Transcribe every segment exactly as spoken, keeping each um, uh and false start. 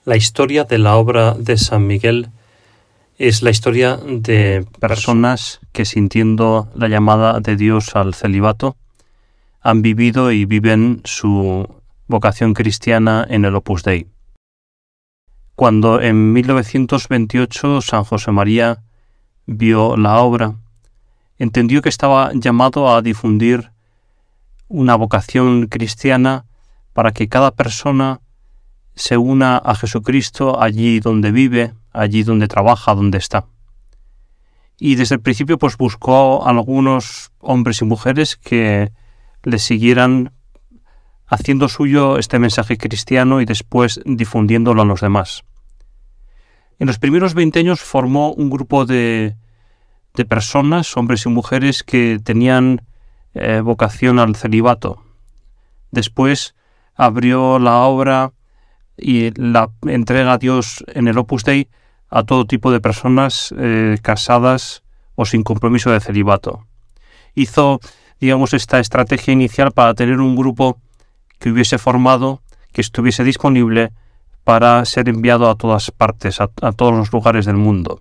La historia de la obra de San Miguel es la historia de personas que, sintiendo la llamada de Dios al celibato, han vivido y viven su vocación cristiana en el Opus Dei. Cuando en mil novecientos veintiocho San José María vio la obra, entendió que estaba llamado a difundir una vocación cristiana para que cada persona se una a Jesucristo allí donde vive, allí donde trabaja, donde está. Y desde el principio pues buscó a algunos hombres y mujeres que le siguieran haciendo suyo este mensaje cristiano y después difundiéndolo a los demás. En los primeros veinte años formó un grupo de, de personas, hombres y mujeres, que tenían eh, vocación al celibato. Después abrió la obra y la entrega a Dios en el Opus Dei a todo tipo de personas eh, casadas o sin compromiso de celibato. Hizo, digamos, esta estrategia inicial para tener un grupo que hubiese formado, que estuviese disponible para ser enviado a todas partes, a, a todos los lugares del mundo.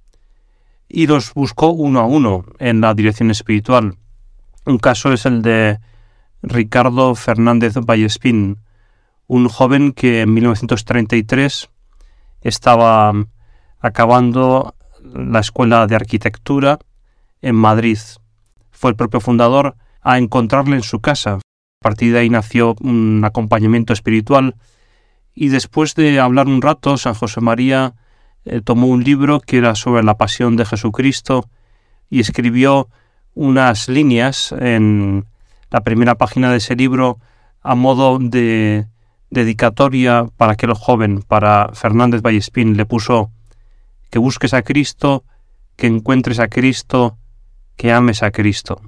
Y los buscó uno a uno en la dirección espiritual. Un caso es el de Ricardo Fernández Vallespín, un joven que en mil novecientos treinta y tres estaba acabando la Escuela de Arquitectura en Madrid. Fue el propio fundador a encontrarle en su casa. A partir de ahí nació un acompañamiento espiritual y después de hablar un rato, San José María eh, tomó un libro que era sobre la pasión de Jesucristo y escribió unas líneas en la primera página de ese libro a modo de dedicatoria para aquel joven, para Fernández Vallespín. Le puso: que busques a Cristo, que encuentres a Cristo, que ames a Cristo.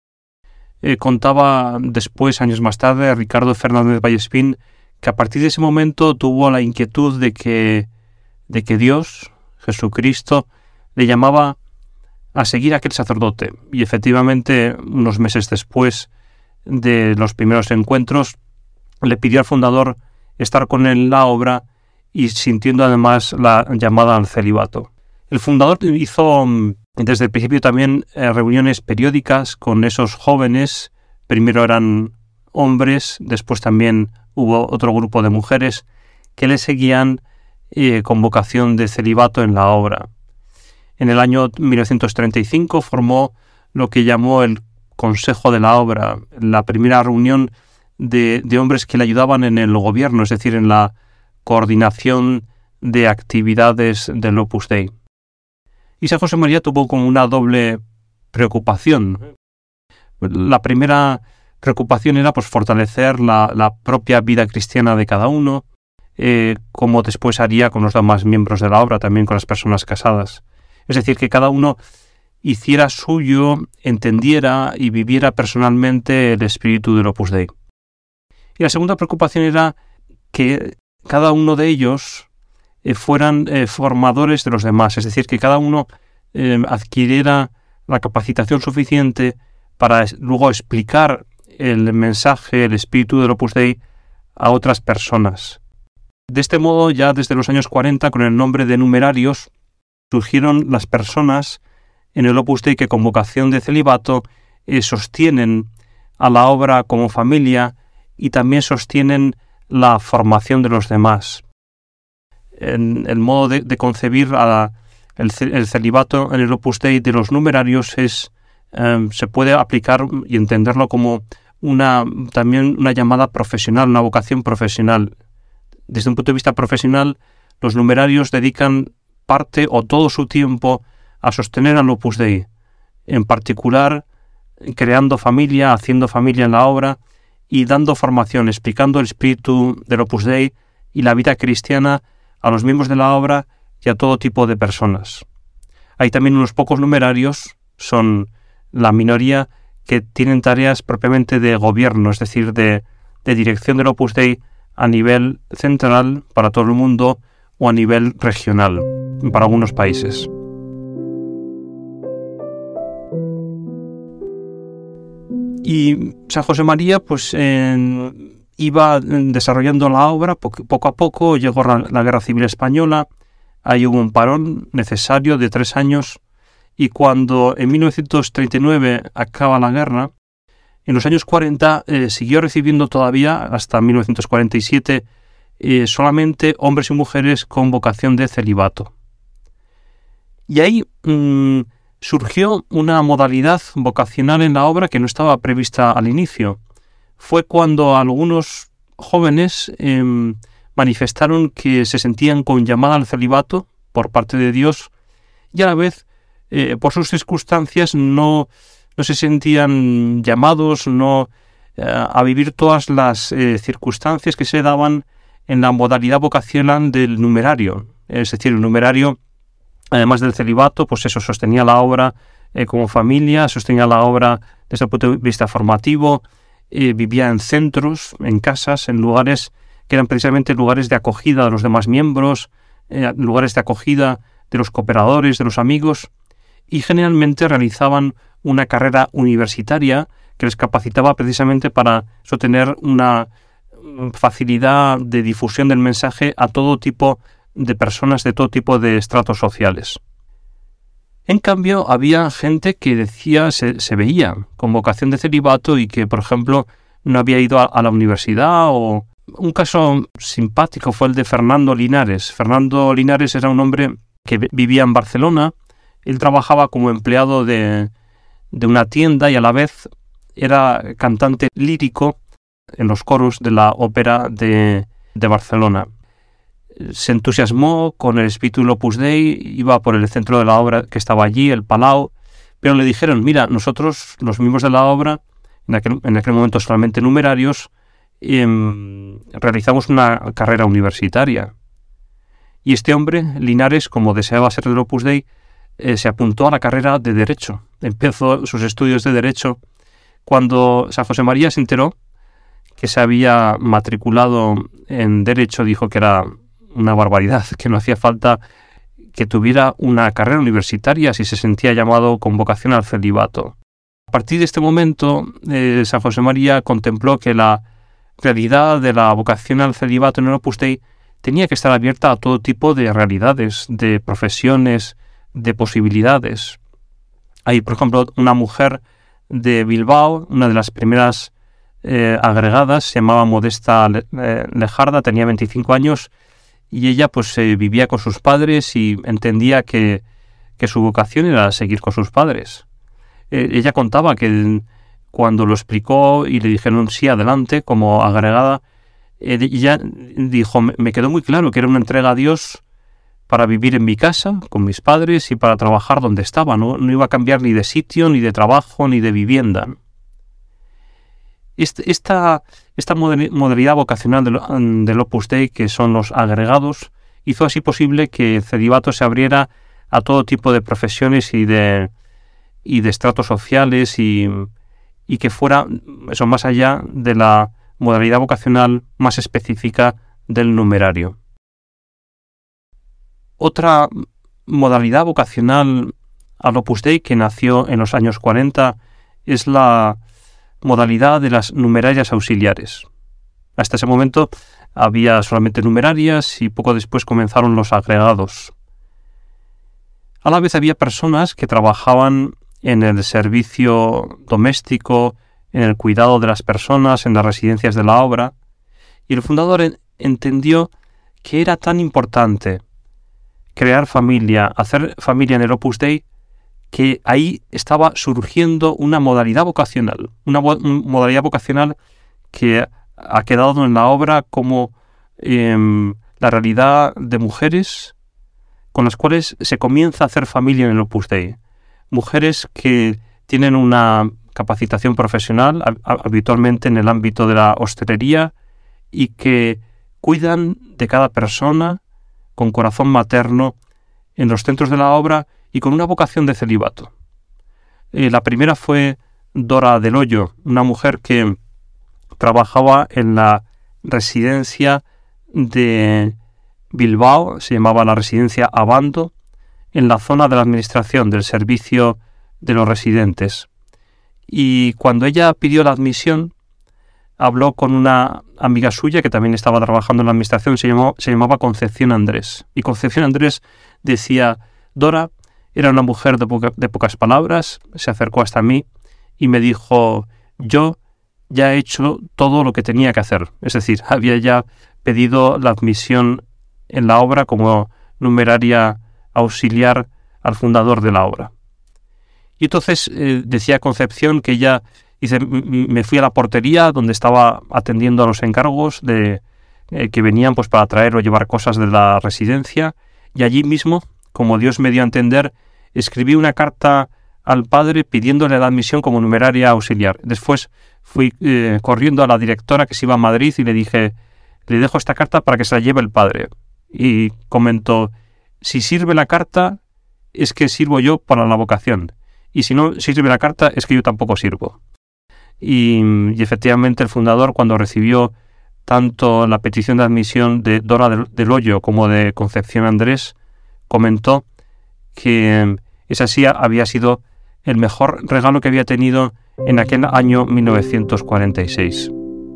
Eh, contaba después, años más tarde, Ricardo Fernández Vallespín, que a partir de ese momento tuvo la inquietud de que, de que Dios, Jesucristo, le llamaba a seguir a aquel sacerdote. Y efectivamente, unos meses después de los primeros encuentros, le pidió al fundador estar con él en la obra y sintiendo además la llamada al celibato. El fundador hizo desde el principio también eh, reuniones periódicas con esos jóvenes. Primero eran hombres, después también hubo otro grupo de mujeres que le seguían eh, con vocación de celibato en la obra. En el año mil novecientos treinta y cinco formó lo que llamó el Consejo de la Obra, la primera reunión de, de hombres que le ayudaban en el gobierno, es decir, en la coordinación de actividades del Opus Dei. Y San José María tuvo como una doble preocupación. La primera preocupación era pues fortalecer la, la propia vida cristiana de cada uno, eh, como después haría con los demás miembros de la obra, también con las personas casadas. Es decir, que cada uno hiciera suyo, entendiera y viviera personalmente el espíritu del Opus Dei. Y la segunda preocupación era que cada uno de ellos eh, fueran eh, formadores de los demás, es decir, que cada uno eh, adquiriera la capacitación suficiente para es, luego explicar el mensaje, el espíritu del Opus Dei a otras personas. De este modo, ya desde los años cuarenta, con el nombre de numerarios, surgieron las personas en el Opus Dei que con vocación de celibato eh, sostienen a la obra como familia y también sostienen la formación de los demás. En el modo de, de concebir a la, el, el celibato en el Opus Dei de los numerarios es, eh, se puede aplicar y entenderlo como una, también una llamada profesional, una vocación profesional. Desde un punto de vista profesional, los numerarios dedican parte o todo su tiempo a sostener al Opus Dei, en particular creando familia, haciendo familia en la obra y dando formación, explicando el espíritu del Opus Dei y la vida cristiana a los miembros de la obra y a todo tipo de personas. Hay también unos pocos numerarios, son la minoría, que tienen tareas propiamente de gobierno, es decir, de, de dirección del Opus Dei a nivel central para todo el mundo o a nivel regional para algunos países. Y San José María pues eh, iba desarrollando la obra. Poco a poco llegó la Guerra Civil Española, ahí hubo un parón necesario de tres años, y cuando en mil novecientos treinta y nueve acaba la guerra, en los años cuarenta eh, siguió recibiendo todavía, hasta mil novecientos cuarenta y siete, eh, solamente hombres y mujeres con vocación de celibato. Y ahí mmm, surgió una modalidad vocacional en la obra que no estaba prevista al inicio. Fue cuando algunos jóvenes eh, manifestaron que se sentían con llamada al celibato por parte de Dios, y a la vez, eh, por sus circunstancias, no, no se sentían llamados no, eh, a vivir todas las eh, circunstancias que se daban en la modalidad vocacional del numerario. Es decir, el numerario, además del celibato, pues eso, sostenía la obra eh, como familia, sostenía la obra desde el punto de vista formativo, eh, vivía en centros, en casas, en lugares que eran precisamente lugares de acogida de los demás miembros, eh, lugares de acogida de los cooperadores, de los amigos, y generalmente realizaban una carrera universitaria que les capacitaba precisamente para sostener una facilidad de difusión del mensaje a todo tipo de personas, de todo tipo de estratos sociales. En cambio, había gente que decía, se, se veía con vocación de celibato y que, por ejemplo, no había ido a, a la universidad. O un caso simpático fue el de Fernando Linares. Fernando Linares era un hombre que vivía en Barcelona. Él trabajaba como empleado de, de una tienda y a la vez era cantante lírico en los coros de la ópera de, de Barcelona. Se entusiasmó con el espíritu del Opus Dei, iba por el centro de la obra que estaba allí, el Palau, pero le dijeron, mira, nosotros, los miembros de la obra, en aquel, en aquel momento solamente numerarios, eh, realizamos una carrera universitaria. Y este hombre, Linares, como deseaba ser del Opus Dei, eh, se apuntó a la carrera de Derecho. Empezó sus estudios de Derecho. Cuando San José María se enteró que se había matriculado en Derecho, dijo que era una barbaridad, que no hacía falta que tuviera una carrera universitaria si se sentía llamado con vocación al celibato. A partir de este momento, eh, San José María contempló que la realidad de la vocación al celibato en el Opus Dei tenía que estar abierta a todo tipo de realidades, de profesiones, de posibilidades. Hay, por ejemplo, una mujer de Bilbao, una de las primeras eh, agregadas, se llamaba Modesta Lejarda, tenía veinticinco años, y ella pues eh, vivía con sus padres y entendía que, que su vocación era seguir con sus padres. Eh, ella contaba que cuando lo explicó y le dijeron sí, adelante, como agregada, eh, ella dijo, me quedó muy claro que era una entrega a Dios para vivir en mi casa, con mis padres, y para trabajar donde estaba. No, no iba a cambiar ni de sitio, ni de trabajo, ni de vivienda. Este, esta, esta modalidad vocacional del, del Opus Dei, que son los agregados, hizo así posible que el celibato se abriera a todo tipo de profesiones y de, y de estratos sociales y, y que fuera eso más allá de la modalidad vocacional más específica del numerario. Otra modalidad vocacional al Opus Dei que nació en los años cuarenta es la modalidad de las numerarias auxiliares. Hasta ese momento había solamente numerarias y poco después comenzaron los agregados. A la vez había personas que trabajaban en el servicio doméstico, en el cuidado de las personas, en las residencias de la obra, y el fundador en- entendió que era tan importante crear familia, hacer familia en el Opus Dei, que ahí estaba surgiendo una modalidad vocacional, una vo- modalidad vocacional que ha quedado en la obra como eh, la realidad de mujeres con las cuales se comienza a hacer familia en el Opus Dei. Mujeres que tienen una capacitación profesional, habitualmente en el ámbito de la hostelería, y que cuidan de cada persona con corazón materno en los centros de la obra y con una vocación de celibato. Eh, la primera fue Dora del Hoyo, una mujer que trabajaba en la residencia de Bilbao, se llamaba la residencia Abando, en la zona de la administración del servicio de los residentes. Y cuando ella pidió la admisión, habló con una amiga suya que también estaba trabajando en la administración, se, llamó, se llamaba Concepción Andrés. Y Concepción Andrés decía, Dora era una mujer de, poca, de pocas palabras, se acercó hasta mí y me dijo, yo ya he hecho todo lo que tenía que hacer. Es decir, había ya pedido la admisión en la obra como numeraria auxiliar al fundador de la obra. Y entonces eh, decía Concepción que ella, dice, me fui a la portería donde estaba atendiendo a los encargos de, eh, que venían pues para traer o llevar cosas de la residencia, y allí mismo, como Dios me dio a entender, escribí una carta al padre pidiéndole la admisión como numeraria auxiliar. Después fui eh, corriendo a la directora que se iba a Madrid y le dije, le dejo esta carta para que se la lleve el padre. Y comentó, si sirve la carta, es que sirvo yo para la vocación. Y si no sirve la carta, es que yo tampoco sirvo. Y, y efectivamente el fundador, cuando recibió tanto la petición de admisión de Dora del, del Hoyo como de Concepción Andrés, comentó que ese así había sido el mejor regalo que había tenido en aquel año mil novecientos cuarenta y seis.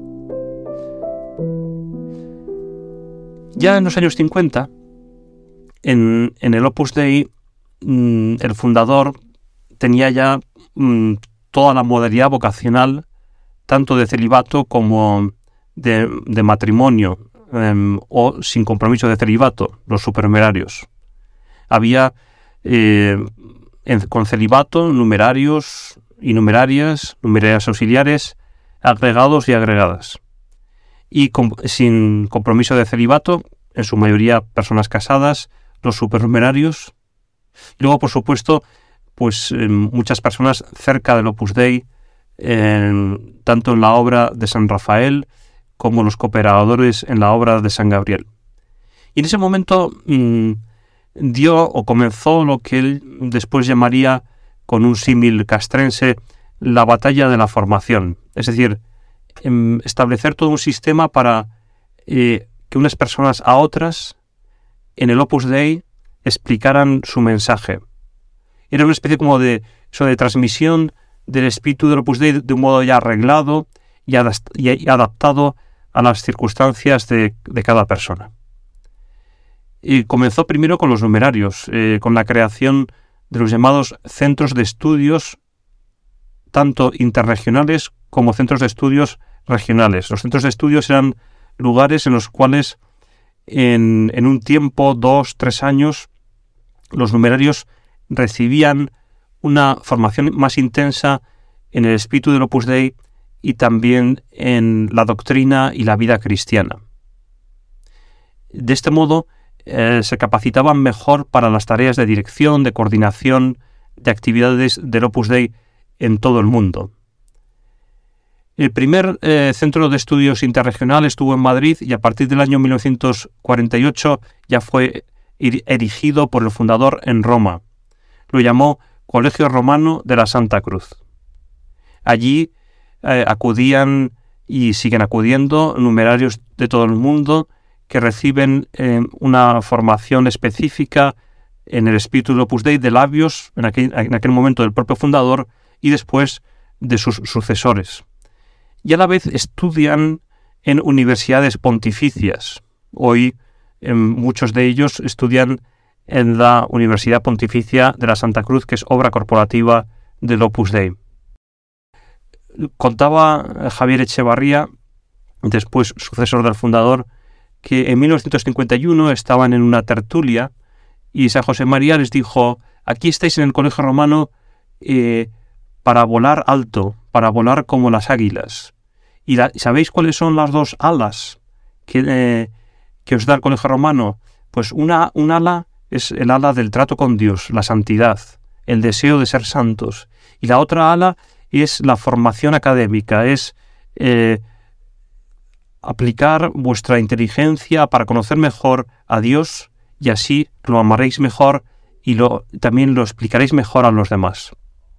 Ya en los años cincuenta, en, en el Opus Dei, mmm, el fundador tenía ya mmm, toda la modalidad vocacional, tanto de celibato como de, de matrimonio, eh, o sin compromiso de celibato, los supernumerarios. Había eh, en, con celibato numerarios y numerarias, numerarias auxiliares, agregados y agregadas. Y con, sin compromiso de celibato, en su mayoría personas casadas, los supernumerarios. Y luego, por supuesto, pues eh, muchas personas cerca del Opus Dei, eh, tanto en la obra de San Rafael como los cooperadores en la obra de San Gabriel. Y en ese momento mmm, dio o comenzó lo que él después llamaría, con un símil castrense, la batalla de la formación. Es decir, eh, establecer todo un sistema para eh, que unas personas a otras en el Opus Dei explicaran su mensaje. Era una especie como de, eso de transmisión del espíritu del Opus Dei de un modo ya arreglado y, adast- y adaptado a las circunstancias de, de cada persona. Y comenzó primero con los numerarios, eh, con la creación de los llamados centros de estudios, tanto interregionales como centros de estudios regionales. Los centros de estudios eran lugares en los cuales en, en un tiempo, dos, tres años, los numerarios recibían una formación más intensa en el espíritu del Opus Dei y también en la doctrina y la vida cristiana. De este modo, eh, se capacitaban mejor para las tareas de dirección, de coordinación, de actividades del Opus Dei en todo el mundo. El primer eh, centro de estudios interregional estuvo en Madrid y a partir del año mil novecientos cuarenta y ocho ya fue erigido por el fundador en Roma. Lo llamó Colegio Romano de la Santa Cruz. Allí eh, acudían y siguen acudiendo numerarios de todo el mundo que reciben eh, una formación específica en el espíritu del Opus Dei de labios, en aquel, en aquel momento del propio fundador y después de sus sucesores. Y a la vez estudian en universidades pontificias. Hoy eh, muchos de ellos estudian en la Universidad Pontificia de la Santa Cruz, que es obra corporativa del Opus Dei. Contaba Javier Echevarría, después sucesor del fundador, que en mil novecientos cincuenta y uno estaban en una tertulia y San José María les dijo: aquí estáis en el Colegio Romano eh, para volar alto, para volar como las águilas. ¿Y la, sabéis cuáles son las dos alas que, eh, que os da el Colegio Romano? Pues una, un ala es el ala del trato con Dios, la santidad, el deseo de ser santos. Y la otra ala es la formación académica, es eh, aplicar vuestra inteligencia para conocer mejor a Dios y así lo amaréis mejor y lo, también lo explicaréis mejor a los demás.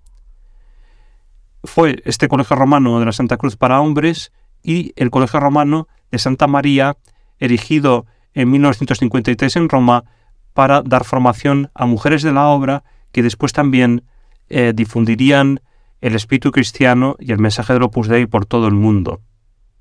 Fue este Colegio Romano de la Santa Cruz para hombres y el Colegio Romano de Santa María, erigido en mil novecientos cincuenta y tres en Roma, para dar formación a mujeres de la obra que después también eh, difundirían el espíritu cristiano y el mensaje del Opus Dei por todo el mundo.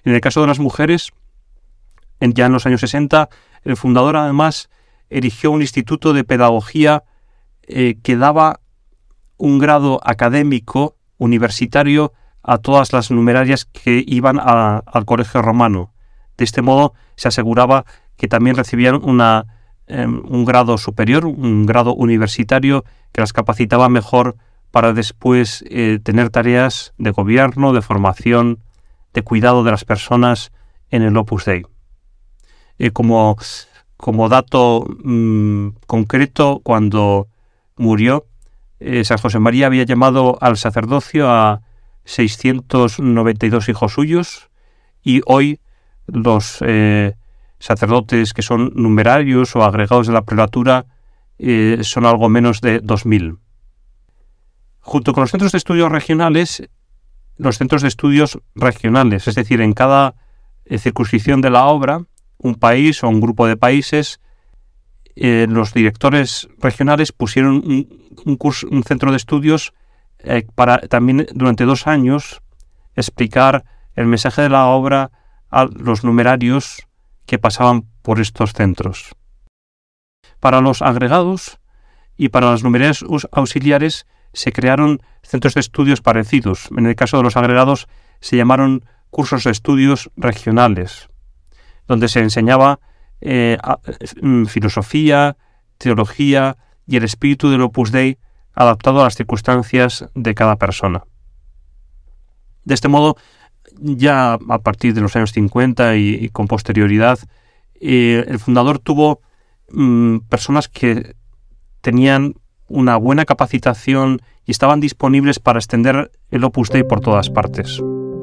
En el caso de las mujeres, en, ya en los años sesenta, el fundador además erigió un instituto de pedagogía eh, que daba un grado académico universitario a todas las numerarias que iban a, al colegio romano. De este modo se aseguraba que también recibían una, eh, un grado superior, un grado universitario que las capacitaba mejor para después eh, tener tareas de gobierno, de formación, de cuidado de las personas en el Opus Dei. Eh, como, como dato mmm, concreto, cuando murió, eh, San José María había llamado al sacerdocio a seiscientos noventa y dos hijos suyos, y hoy los eh, sacerdotes que son numerarios o agregados de la prelatura eh, son algo menos de dos mil. Junto con los centros de estudios regionales, los centros de estudios regionales, es decir, en cada eh, circunscripción de la obra, un país o un grupo de países, eh, los directores regionales pusieron un, un, curso, un centro de estudios eh, para también durante dos años explicar el mensaje de la obra a los numerarios que pasaban por estos centros. Para los agregados y para las numerarias auxiliares se crearon centros de estudios parecidos. En el caso de los agregados se llamaron cursos de estudios regionales, donde se enseñaba eh, a, filosofía, teología y el espíritu del Opus Dei adaptado a las circunstancias de cada persona. De este modo, ya a partir de los años cincuenta y, y con posterioridad, eh, el fundador tuvo mm, personas que tenían una buena capacitación y estaban disponibles para extender el Opus Dei por todas partes.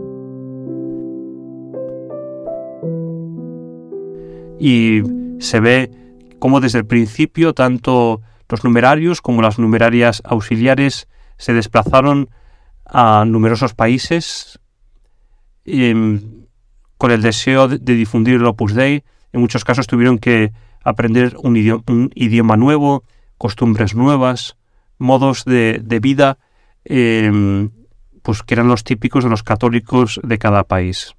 Y se ve cómo desde el principio tanto los numerarios como las numerarias auxiliares se desplazaron a numerosos países eh, con el deseo de, de difundir el Opus Dei. En muchos casos tuvieron que aprender un idioma, un idioma nuevo, costumbres nuevas, modos de, de vida eh, pues que eran los típicos de los católicos de cada país.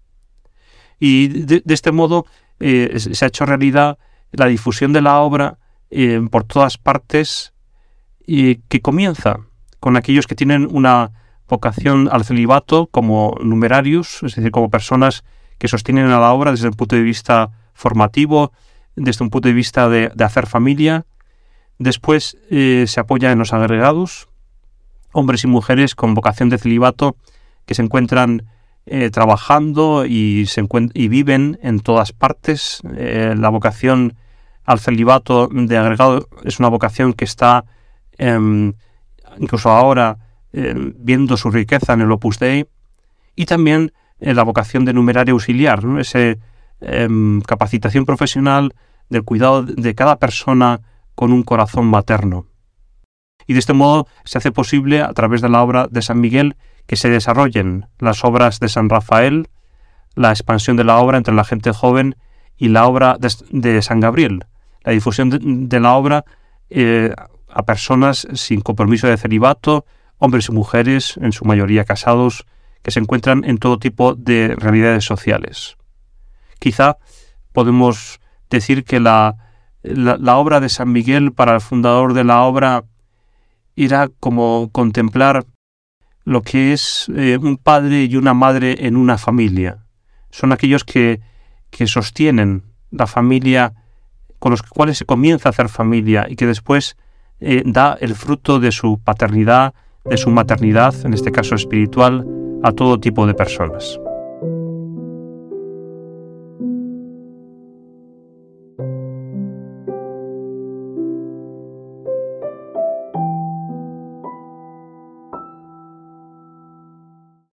Y de, de este modo eh, se ha hecho realidad la difusión de la obra eh, por todas partes, y que comienza con aquellos que tienen una vocación al celibato como numerarios, es decir, como personas que sostienen a la obra desde un punto de vista formativo, desde un punto de vista de, de hacer familia. Después eh, se apoya en los agregados, hombres y mujeres con vocación de celibato que se encuentran eh, trabajando y, se encuent- y viven en todas partes. Eh, la vocación al celibato de agregado es una vocación que está eh, incluso ahora eh, viendo su riqueza en el Opus Dei, y también eh, la vocación de numerario auxiliar, ¿no? Esa eh, capacitación profesional del cuidado de cada persona con un corazón materno. Y de este modo se hace posible, a través de la obra de San Miguel, que se desarrollen las obras de San Rafael, la expansión de la obra entre la gente joven y la obra de, de San Gabriel, la difusión de, de la obra eh, a personas sin compromiso de celibato, hombres y mujeres, en su mayoría casados, que se encuentran en todo tipo de realidades sociales. Quizá podemos decir que la La, la obra de San Miguel para el fundador de la obra era como contemplar lo que es eh, un padre y una madre en una familia. Son aquellos que, que sostienen la familia, con los cuales se comienza a hacer familia y que después eh, da el fruto de su paternidad, de su maternidad, en este caso espiritual, a todo tipo de personas.